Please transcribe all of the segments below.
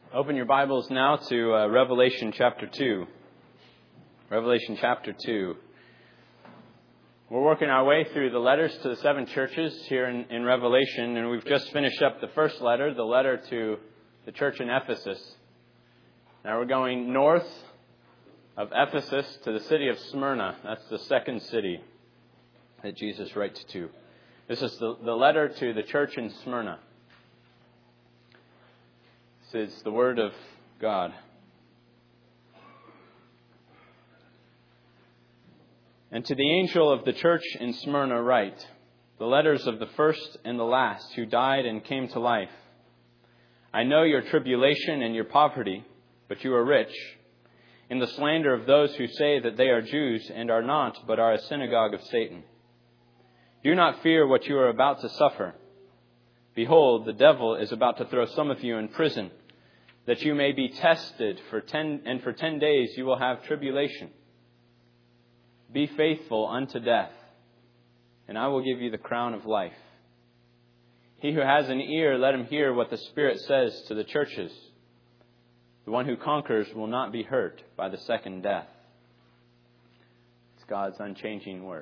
Open your Bibles now to Revelation chapter 2. Revelation chapter 2. We're working our way through the letters to the seven churches here in Revelation, and we've just finished up the first letter, the letter to the church in Ephesus. Now we're going north of Ephesus to the city of Smyrna. That's the second city that Jesus writes to. This is the letter to the church in Smyrna. This is the Word of God. And to the angel of the church in Smyrna write, the letters of the first and the last who died and came to life. I know your tribulation and your poverty, but you are rich. In the slander of those who say that they are Jews and are not, but are a synagogue of Satan. Do not fear what you are about to suffer. Behold, the devil is about to throw some of you in prison, that you may be tested for 10 days you will have tribulation. Be faithful unto death, and I will give you the crown of life. He who has an ear, let him hear what the Spirit says to the churches. The one who conquers will not be hurt by the second death. It's God's unchanging word.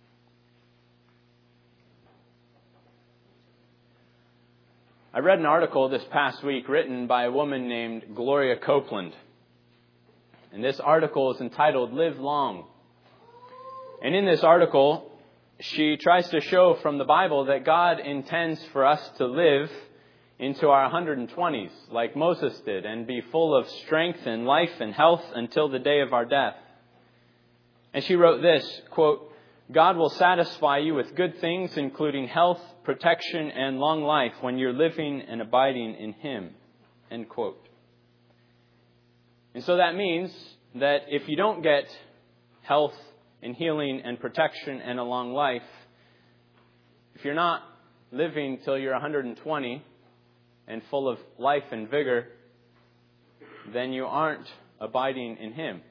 I read an article this past week written by a woman named Gloria Copeland. And this article is entitled, Live Long. And in this article, she tries to show from the Bible that God intends for us to live into our 120s, like Moses did, and be full of strength and life and health until the day of our death. And she wrote this, quote, God will satisfy you with good things, including health, protection, and long life when you're living and abiding in Him. End quote. And so that means that if you don't get health and healing and protection and a long life, if you're not living till you're 120 and full of life and vigor, then you aren't abiding in Him.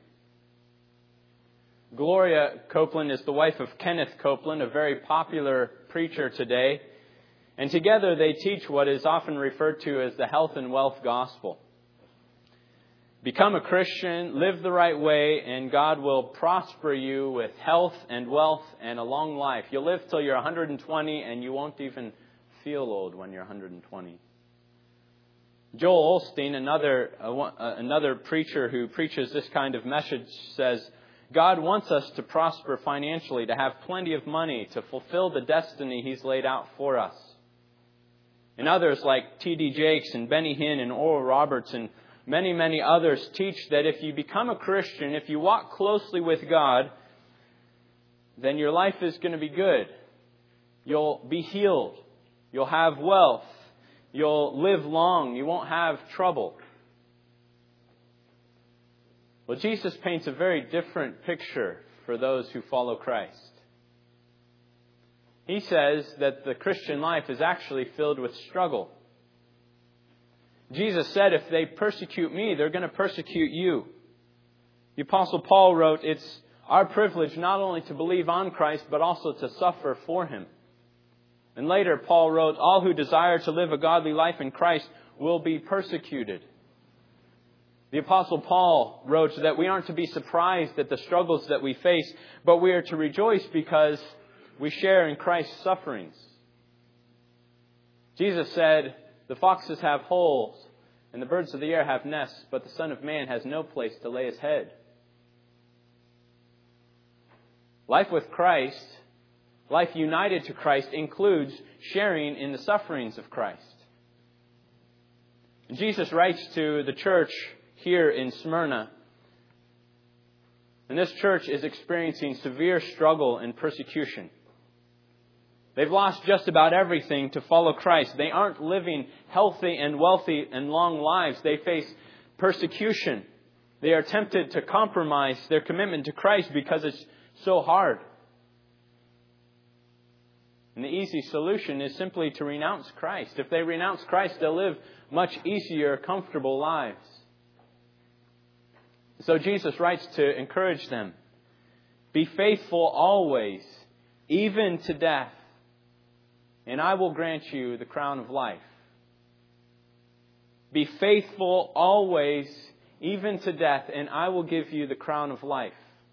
Gloria Copeland is the wife of Kenneth Copeland, a very popular preacher today. And together they teach what is often referred to as the health and wealth gospel. Become a Christian, live the right way, and God will prosper you with health and wealth and a long life. You'll live till you're 120 and you won't even feel old when you're 120. Joel Osteen, another preacher who preaches this kind of message, says, God wants us to prosper financially, to have plenty of money, to fulfill the destiny He's laid out for us. And others like T.D. Jakes and Benny Hinn and Oral Roberts and many, many others teach that if you become a Christian, if you walk closely with God, then your life is going to be good. You'll be healed. You'll have wealth. You'll live long. You won't have trouble. Well, Jesus paints a very different picture for those who follow Christ. He says that the Christian life is actually filled with struggle. Jesus said, if they persecute me, they're going to persecute you. The Apostle Paul wrote, it's our privilege not only to believe on Christ, but also to suffer for Him. And later, Paul wrote, all who desire to live a godly life in Christ will be persecuted. The Apostle Paul wrote that we aren't to be surprised at the struggles that we face, but we are to rejoice because we share in Christ's sufferings. Jesus said, the foxes have holes and the birds of the air have nests, but the Son of Man has no place to lay His head. Life with Christ, life united to Christ, includes sharing in the sufferings of Christ. Jesus writes to the church here in Smyrna. And this church is experiencing severe struggle and persecution. They've lost just about everything to follow Christ. They aren't living healthy and wealthy and long lives. They face persecution. They are tempted to compromise their commitment to Christ because it's so hard. And the easy solution is simply to renounce Christ. If they renounce Christ, they'll live much easier, comfortable lives. So Jesus writes to encourage them, be faithful always, even to death, and I will grant you the crown of life. Be faithful always, even to death, and I will give you the crown of life.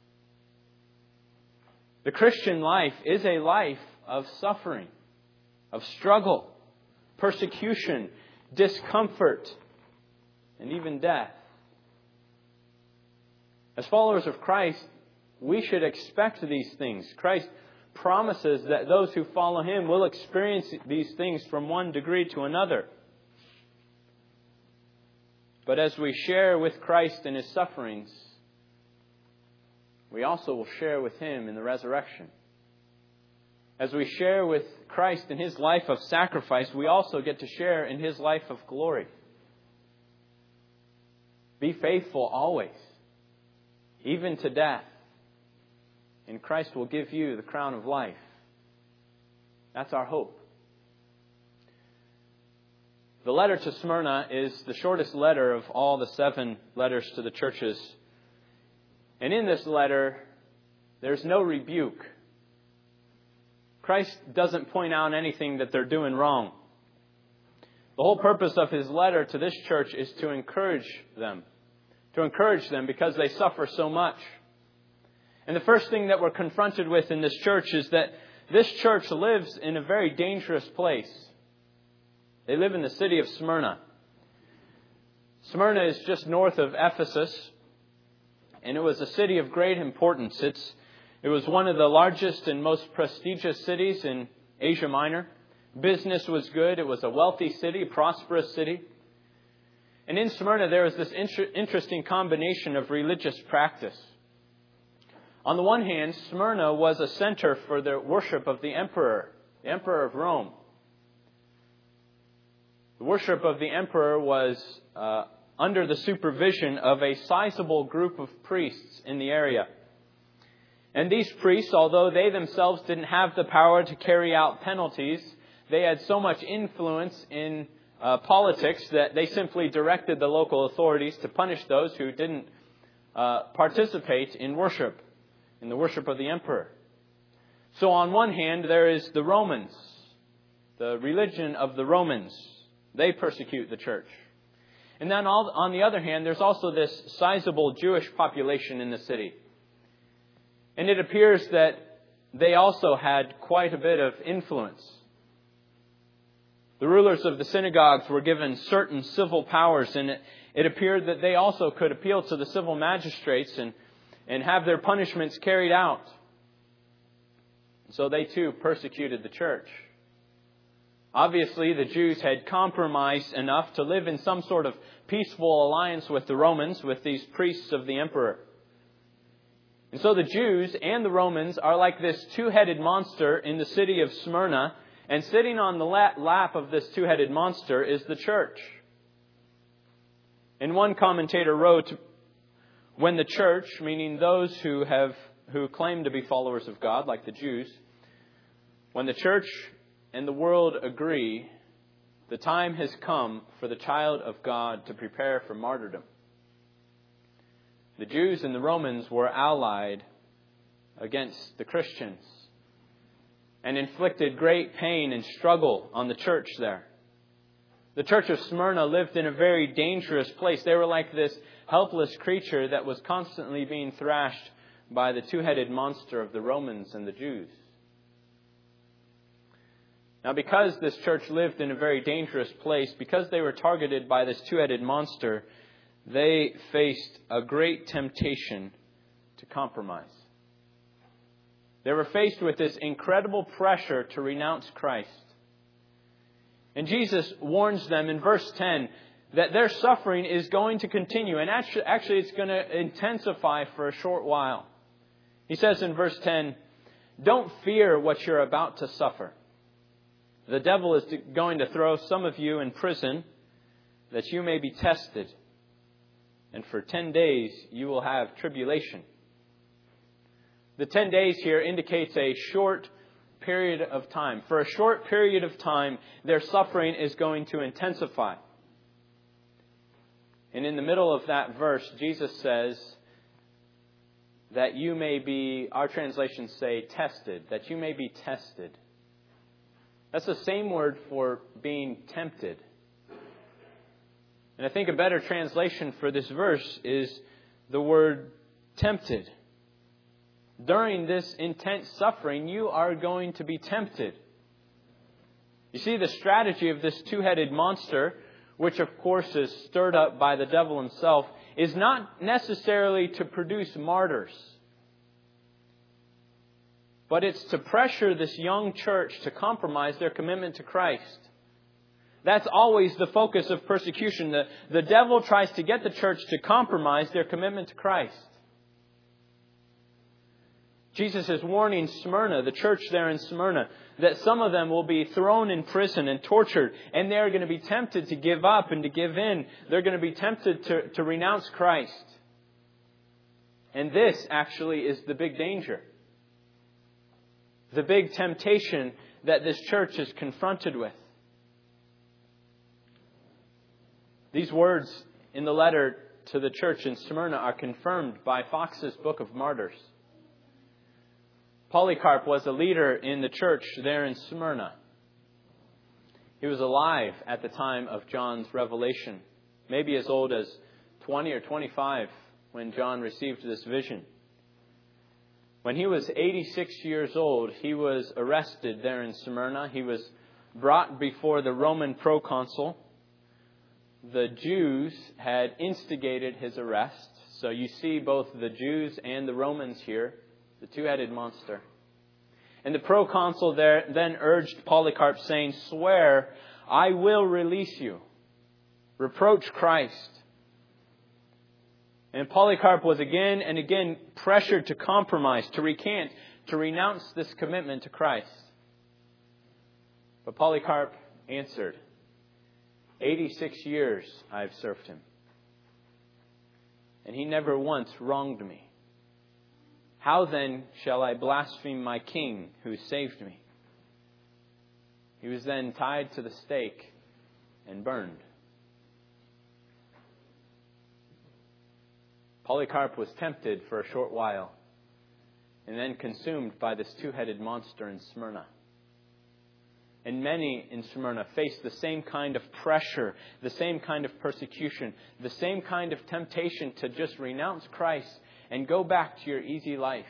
The Christian life is a life of suffering, of struggle, persecution, discomfort, and even death. As followers of Christ, we should expect these things. Christ promises that those who follow Him will experience these things from one degree to another. But as we share with Christ in His sufferings, we also will share with Him in the resurrection. As we share with Christ in His life of sacrifice, we also get to share in His life of glory. Be faithful always, even to death, and Christ will give you the crown of life. That's our hope. The letter to Smyrna is the shortest letter of all the 7 letters to the churches. And in this letter, there's no rebuke. Christ doesn't point out anything that they're doing wrong. The whole purpose of His letter to this church is to encourage them. To encourage them because they suffer so much. And the first thing that we're confronted with in this church is that this church lives in a very dangerous place. They live in the city of Smyrna. Smyrna is just north of Ephesus, and it was a city of great importance. It was one of the largest and most prestigious cities in Asia Minor. Business was good. It was a wealthy city, a prosperous city. And in Smyrna, there was this interesting combination of religious practice. On the one hand, Smyrna was a center for the worship of the Emperor of Rome. The worship of the Emperor was under the supervision of a sizable group of priests in the area. And these priests, although they themselves didn't have the power to carry out penalties, they had so much influence in politics that they simply directed the local authorities to punish those who didn't participate in the worship of the Emperor. So on one hand, there is the Romans, the religion of the Romans. They persecute the church. And then on the other hand, there's also this sizable Jewish population in the city. And it appears that they also had quite a bit of influence. The rulers of the synagogues were given certain civil powers, and it appeared that they also could appeal to the civil magistrates and have their punishments carried out. So they too persecuted the church. Obviously, the Jews had compromised enough to live in some sort of peaceful alliance with the Romans, with these priests of the emperor. And so the Jews and the Romans are like this two-headed monster in the city of Smyrna, and sitting on the lap of this two-headed monster is the church. And one commentator wrote, when the church, meaning those who claim to be followers of God, like the Jews, when the church and the world agree, the time has come for the child of God to prepare for martyrdom. The Jews and the Romans were allied against the Christians and inflicted great pain and struggle on the church there. The church of Smyrna lived in a very dangerous place. They were like this helpless creature that was constantly being thrashed by the two-headed monster of the Romans and the Jews. Now, because this church lived in a very dangerous place, because they were targeted by this two-headed monster, they faced a great temptation to compromise. They were faced with this incredible pressure to renounce Christ. And Jesus warns them in verse 10 that their suffering is going to continue. And actually it's going to intensify for a short while. He says in verse 10, "Don't fear what you're about to suffer. The devil is going to throw some of you in prison that you may be tested. And for 10 days you will have tribulation." The 10 days here indicates a short period of time. For a short period of time, their suffering is going to intensify. And in the middle of that verse, Jesus says that you may be, our translations say tested, that you may be tested. That's the same word for being tempted. And I think a better translation for this verse is the word tempted. During this intense suffering, you are going to be tempted. You see, the strategy of this two-headed monster, which of course is stirred up by the devil himself, is not necessarily to produce martyrs. But it's to pressure this young church to compromise their commitment to Christ. That's always the focus of persecution. The devil tries to get the church to compromise their commitment to Christ. Jesus is warning Smyrna, the church there in Smyrna, that some of them will be thrown in prison and tortured, and they're going to be tempted to give up and to give in. They're going to be tempted to renounce Christ. And this actually is the big danger. The big temptation that this church is confronted with. These words in the letter to the church in Smyrna are confirmed by Fox's Book of Martyrs. Polycarp was a leader in the church there in Smyrna. He was alive at the time of John's revelation, maybe as old as 20 or 25 when John received this vision. When he was 86 years old, he was arrested there in Smyrna. He was brought before the Roman proconsul. The Jews had instigated his arrest. So you see both the Jews and the Romans here, the two-headed monster. And the proconsul there then urged Polycarp, saying, "Swear, I will release you. Reproach Christ." And Polycarp was again and again pressured to compromise, to recant, to renounce this commitment to Christ. But Polycarp answered, 86 years I've served him, and he never once wronged me. How then shall I blaspheme my king who saved me? He was then tied to the stake and burned. Polycarp was tempted for a short while and then consumed by this two-headed monster in Smyrna. And many in Smyrna faced the same kind of pressure, the same kind of persecution, the same kind of temptation to just renounce Christ and go back to your easy life.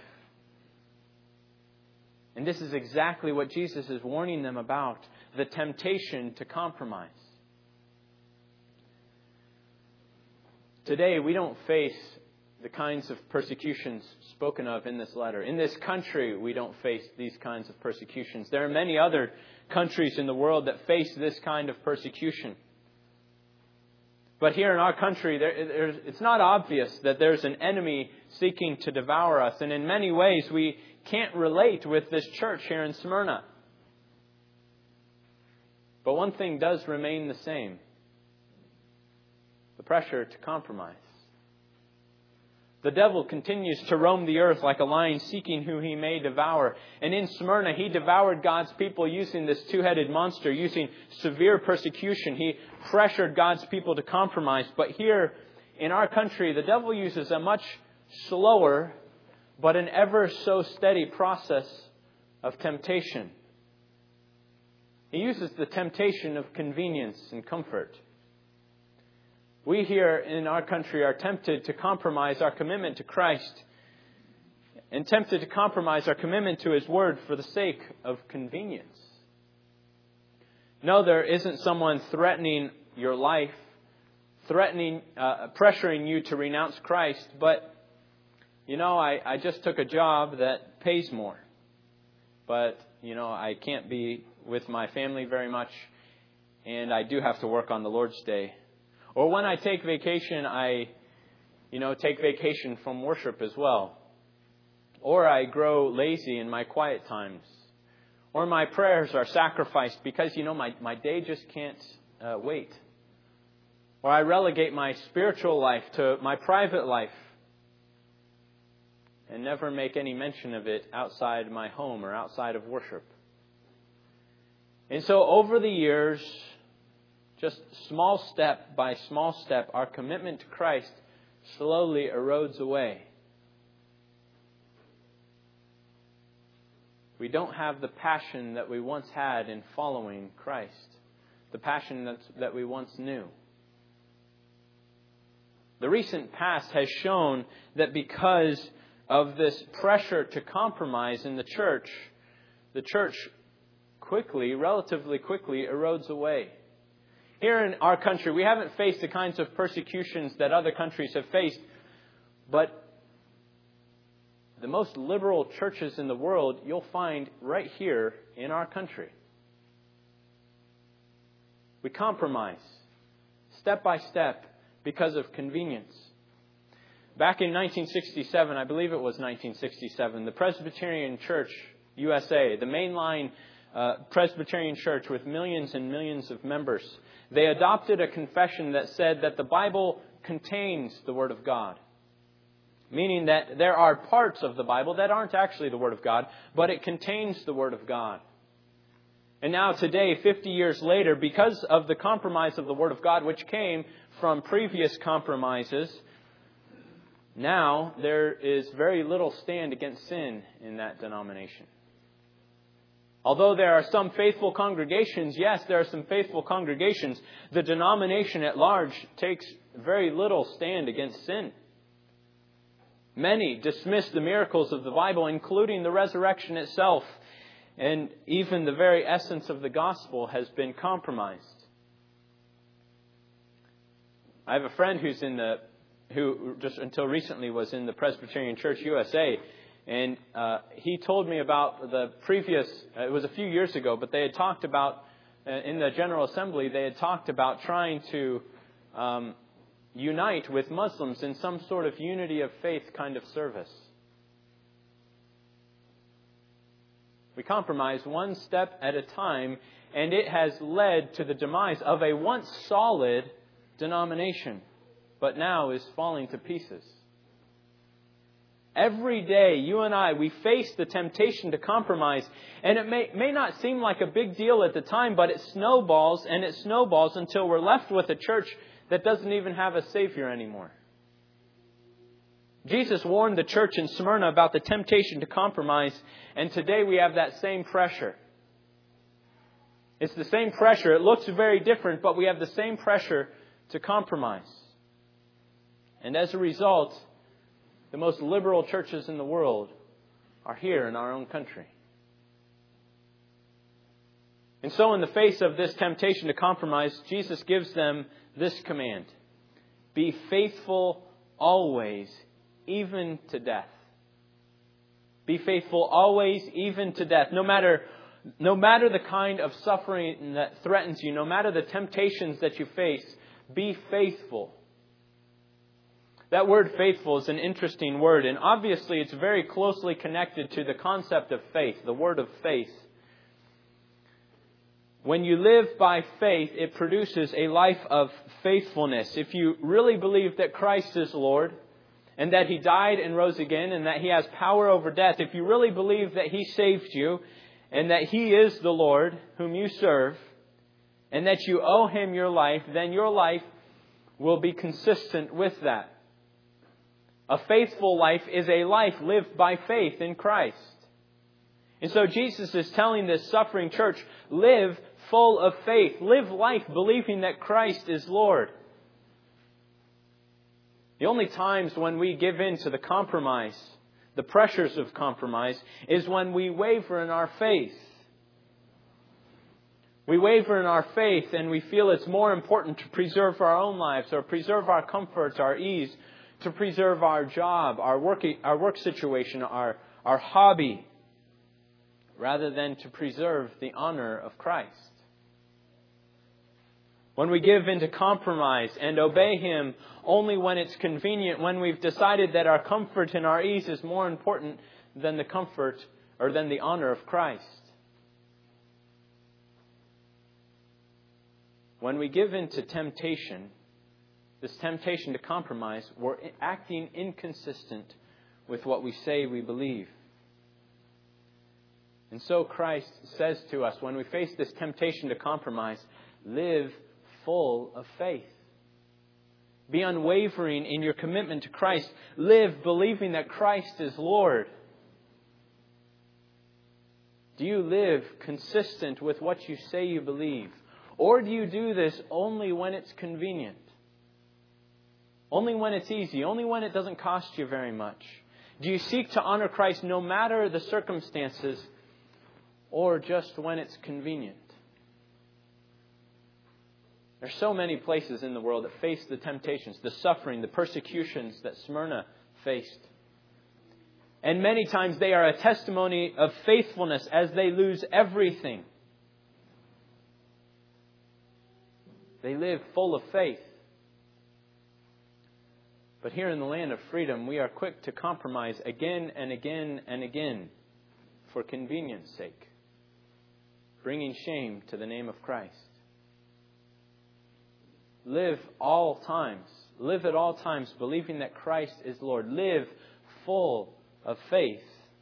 And this is exactly what Jesus is warning them about, the temptation to compromise. Today, we don't face the kinds of persecutions spoken of in this letter. In this country, we don't face these kinds of persecutions. There are many other countries in the world that face this kind of persecution. But here in our country, it's not obvious that there's an enemy seeking to devour us. And in many ways, we can't relate with this church here in Smyrna. But one thing does remain the same: the pressure to compromise. The devil continues to roam the earth like a lion, seeking who he may devour. And in Smyrna, he devoured God's people using this two-headed monster, using severe persecution. He pressured God's people to compromise. But here in our country, the devil uses a much slower, but an ever so steady process of temptation. He uses the temptation of convenience and comfort. We here in our country are tempted to compromise our commitment to Christ and tempted to compromise our commitment to His Word for the sake of convenience. No, there isn't someone threatening your life, pressuring you to renounce Christ, but, I just took a job that pays more. But, I can't be with my family very much, and I do have to work on the Lord's Day. Or when I take vacation, I take vacation from worship as well. Or I grow lazy in my quiet times. Or my prayers are sacrificed because, my day just can't wait. Or I relegate my spiritual life to my private life and never make any mention of it outside my home or outside of worship. And so over the years, just small step by small step, our commitment to Christ slowly erodes away. We don't have the passion that we once had in following Christ, the passion that we once knew. The recent past has shown that because of this pressure to compromise in the church relatively quickly erodes away. Here in our country, we haven't faced the kinds of persecutions that other countries have faced, but the most liberal churches in the world you'll find right here in our country. We compromise step by step because of convenience. Back in 1967, I believe it was 1967, the Presbyterian Church USA, the mainline Presbyterian Church with millions and millions of members, they adopted a confession that said that the Bible contains the Word of God. Meaning that there are parts of the Bible that aren't actually the Word of God, but it contains the Word of God. And now today, 50 years later, because of the compromise of the Word of God, which came from previous compromises, now there is very little stand against sin in that denomination. Although there are some faithful congregations, yes, there are some faithful congregations, the denomination at large takes very little stand against sin. Many dismiss the miracles of the Bible, including the resurrection itself, and even the very essence of the gospel has been compromised. I have a friend who just until recently was in the Presbyterian Church USA, and he told me about the previous, it was a few years ago, but they had talked about, in the General Assembly, they had talked about trying to unite with Muslims in some sort of unity of faith kind of service. We compromise one step at a time, and it has led to the demise of a once solid denomination, but now is falling to pieces. Every day, you and I, we face the temptation to compromise, and it may not seem like a big deal at the time, but it snowballs and it snowballs until we're left with a church that doesn't even have a Savior anymore. Jesus warned the church in Smyrna about the temptation to compromise, and today we have that same pressure. It's the same pressure. It looks very different, but we have the same pressure to compromise. And as a result, the most liberal churches in the world are here in our own country. And so in the face of this temptation to compromise, Jesus gives them this command: be faithful always, even to death. Be faithful always, even to death. No matter the kind of suffering that threatens you, no matter the temptations that you face, be faithful. That word faithful is an interesting word, and obviously it's very closely connected to the concept of faith, the word of faith. When you live by faith, it produces a life of faithfulness. If you really believe that Christ is Lord, and that He died and rose again, and that He has power over death, if you really believe that He saved you, and that He is the Lord whom you serve, and that you owe Him your life, then your life will be consistent with that. A faithful life is a life lived by faith in Christ. And so Jesus is telling this suffering church, live full of faith. Live life believing that Christ is Lord. The only times when we give in to the compromise, the pressures of compromise, is when we waver in our faith. We waver in our faith and we feel it's more important to preserve our own lives or preserve our comforts, our ease, to preserve our job, our work situation, our hobby, rather than to preserve the honor of Christ. When we give into compromise and obey Him only when it's convenient, when we've decided that our comfort and our ease is more important than the comfort or than the honor of Christ. When we give into temptation, this temptation to compromise, we're acting inconsistent with what we say we believe. And so Christ says to us, when we face this temptation to compromise, live full of faith. Be unwavering in your commitment to Christ. Live believing that Christ is Lord. Do you live consistent with what you say you believe? Or do you do this only when it's convenient? Only when it's easy, only when it doesn't cost you very much. Do you seek to honor Christ no matter the circumstances, or just when it's convenient? There's so many places in the world that face the temptations, the suffering, the persecutions that Smyrna faced. And many times they are a testimony of faithfulness as they lose everything. They live full of faith. But here in the land of freedom, we are quick to compromise again and again and again for convenience sake, bringing shame to the name of Christ. Live at all times believing that Christ is Lord. Live full of faith.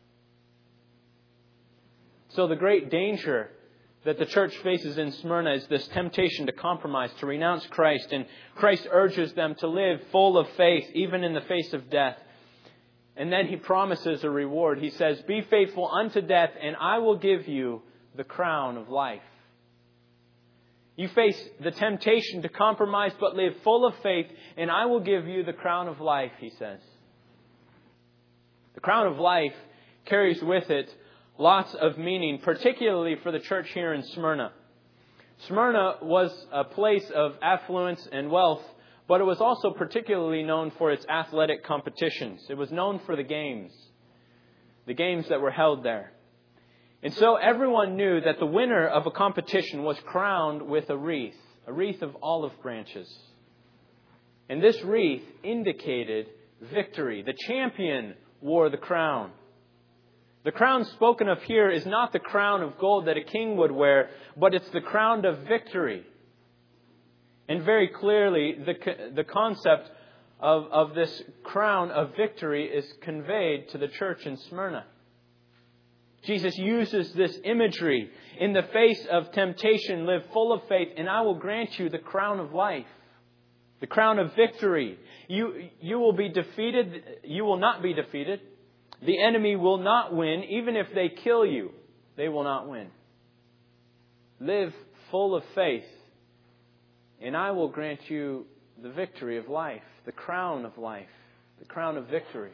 So the great danger that the church faces in Smyrna is this temptation to compromise, to renounce Christ. And Christ urges them to live full of faith, even in the face of death. And then He promises a reward. He says, "Be faithful unto death, and I will give you the crown of life." You face the temptation to compromise, but live full of faith, and I will give you the crown of life, He says. The crown of life carries with it lots of meaning, particularly for the church here in Smyrna. Smyrna was a place of affluence and wealth, but it was also particularly known for its athletic competitions. It was known for the games that were held there. And so everyone knew that the winner of a competition was crowned with a wreath of olive branches. And this wreath indicated victory. The champion wore the crown. The crown spoken of here is not the crown of gold that a king would wear, but it's the crown of victory. And very clearly, the concept of this crown of victory is conveyed to the church in Smyrna. Jesus uses this imagery. In the face of temptation, live full of faith, and I will grant you the crown of life, the crown of victory. You will be defeated. You will not be defeated. The enemy will not win. Even if they kill you, they will not win. Live full of faith, and I will grant you the victory of life, the crown of victory.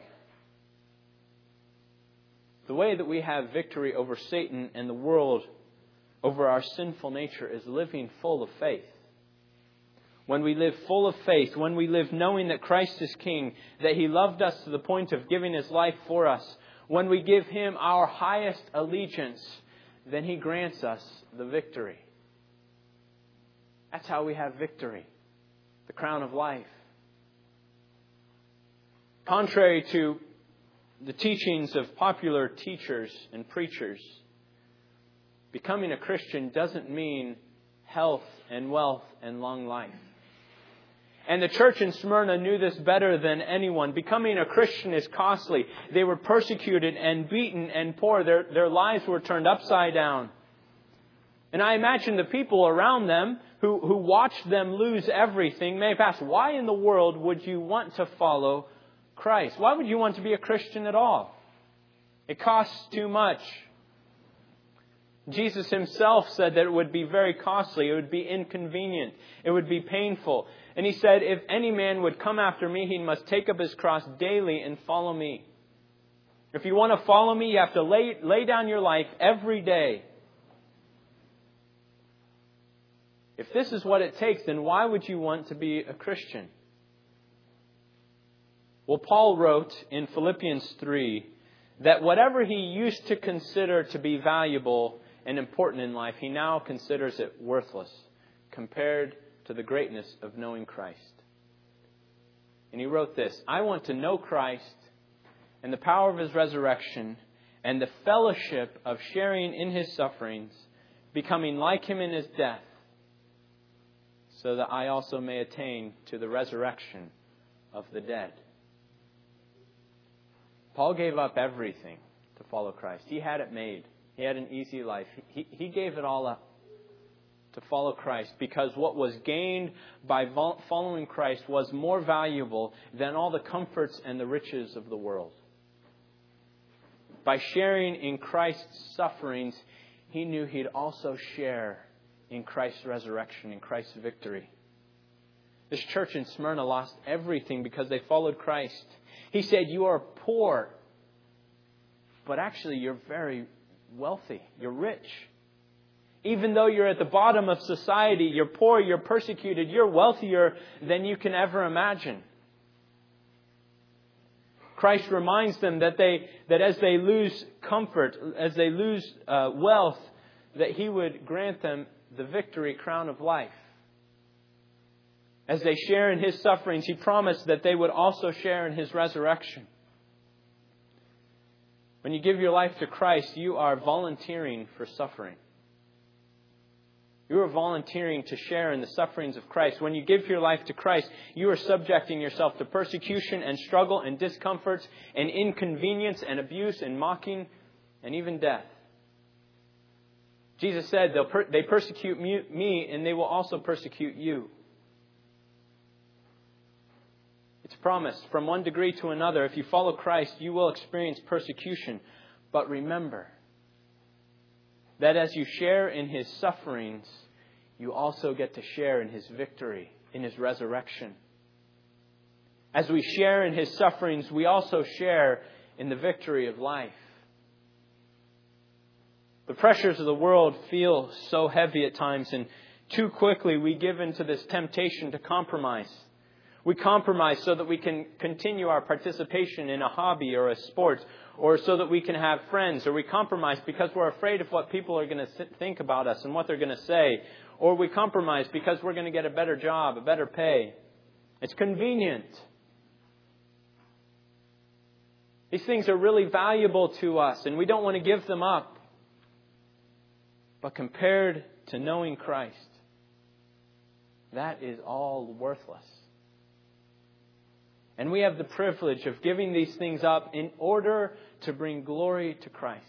The way that we have victory over Satan and the world, over our sinful nature, is living full of faith. When we live full of faith, when we live knowing that Christ is King, that He loved us to the point of giving His life for us, when we give Him our highest allegiance, then He grants us the victory. That's how we have victory, the crown of life. Contrary to the teachings of popular teachers and preachers, becoming a Christian doesn't mean health and wealth and long life. And the church in Smyrna knew this better than anyone. Becoming a Christian is costly. They were persecuted and beaten and poor. Their lives were turned upside down. And I imagine the people around them who watched them lose everything may have asked, why in the world would you want to follow Christ? Why would you want to be a Christian at all? It costs too much. Jesus Himself said that it would be very costly. It would be inconvenient. It would be painful. And He said, if any man would come after me, he must take up his cross daily and follow me. If you want to follow me, you have to lay down your life every day. If this is what it takes, then why would you want to be a Christian? Well, Paul wrote in Philippians 3 that whatever he used to consider to be valuable and important in life, he now considers it worthless compared to the greatness of knowing Christ. And he wrote this, I want to know Christ and the power of His resurrection and the fellowship of sharing in His sufferings, becoming like Him in His death, so that I also may attain to the resurrection of the dead. Paul gave up everything to follow Christ. He had it made. He had an easy life. He gave it all up to follow Christ because what was gained by following Christ was more valuable than all the comforts and the riches of the world. By sharing in Christ's sufferings, he knew he'd also share in Christ's resurrection, in Christ's victory. This church in Smyrna lost everything because they followed Christ. He said, you are poor, but actually you're very wealthy. You're rich. Even though you're at the bottom of society, you're poor, you're persecuted, you're wealthier than you can ever imagine. Christ reminds them that as they lose comfort, as they lose wealth, that He would grant them the victory crown of life. As they share in His sufferings, He promised that they would also share in His resurrection. When you give your life to Christ, you are volunteering for suffering. You are volunteering to share in the sufferings of Christ. When you give your life to Christ, you are subjecting yourself to persecution and struggle and discomforts and inconvenience and abuse and mocking and even death. Jesus said, they persecute me and they will also persecute you. It's promised from one degree to another. If you follow Christ, you will experience persecution. But remember that as you share in His sufferings, you also get to share in His victory, in His resurrection. As we share in His sufferings, we also share in the victory of life. The pressures of the world feel so heavy at times, and too quickly we give into this temptation to compromise. We compromise so that we can continue our participation in a hobby or a sport, or so that we can have friends, or we compromise because we're afraid of what people are going to think about us and what they're going to say, or we compromise because we're going to get a better job, a better pay. It's convenient. These things are really valuable to us, and we don't want to give them up. But compared to knowing Christ, that is all worthless. And we have the privilege of giving these things up in order to bring glory to Christ.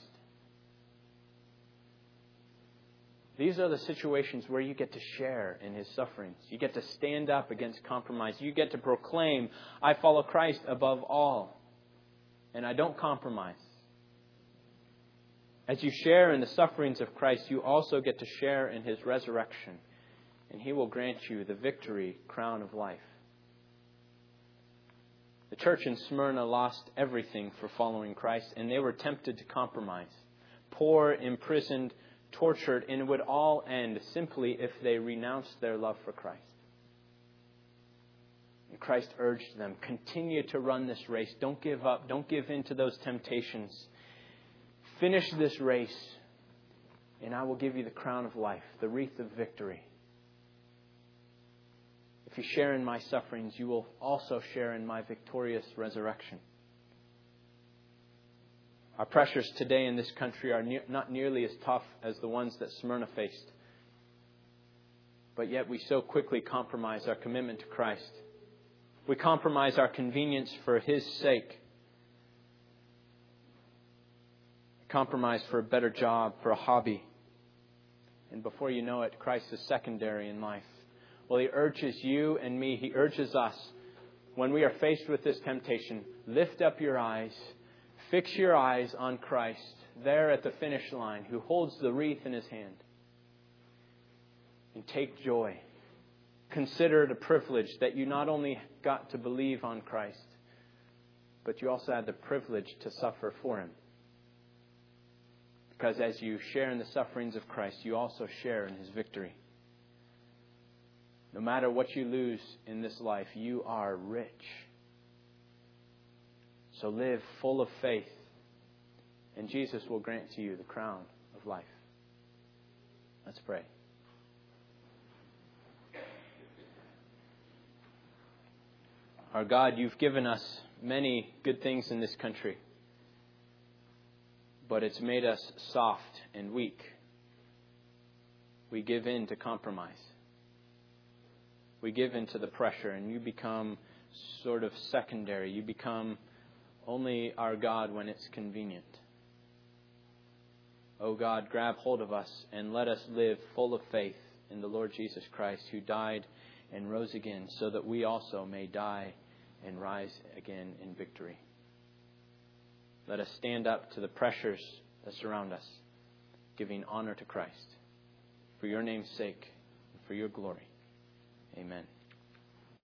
These are the situations where you get to share in His sufferings. You get to stand up against compromise. You get to proclaim, I follow Christ above all, and I don't compromise. As you share in the sufferings of Christ, you also get to share in His resurrection, and He will grant you the victory crown of life. The church in Smyrna lost everything for following Christ, and they were tempted to compromise. Poor, imprisoned, tortured, and it would all end simply if they renounced their love for Christ. And Christ urged them, continue to run this race. Don't give up. Don't give in to those temptations. Finish this race, and I will give you the crown of life, the wreath of victory. If you share in my sufferings, you will also share in my victorious resurrection. Our pressures today in this country are not nearly as tough as the ones that Smyrna faced. But yet we so quickly compromise our commitment to Christ. We compromise our convenience for His sake. Compromise for a better job, for a hobby. And before you know it, Christ is secondary in life. Well, He urges you and me, He urges us, when we are faced with this temptation, lift up your eyes, fix your eyes on Christ, there at the finish line, who holds the wreath in His hand. And take joy. Consider it a privilege that you not only got to believe on Christ, but you also had the privilege to suffer for Him. Because as you share in the sufferings of Christ, you also share in His victory. No matter what you lose in this life, you are rich. So live full of faith, and Jesus will grant to you the crown of life. Let's pray. Our God, You've given us many good things in this country, but it's made us soft and weak. We give in to compromise. We give into the pressure, and you become sort of secondary. You become only our God when it's convenient. Oh God, grab hold of us and let us live full of faith in the Lord Jesus Christ, who died and rose again, so that we also may die and rise again in victory. Let us stand up to the pressures that surround us, giving honor to Christ. For Your name's sake and for Your glory. Amen.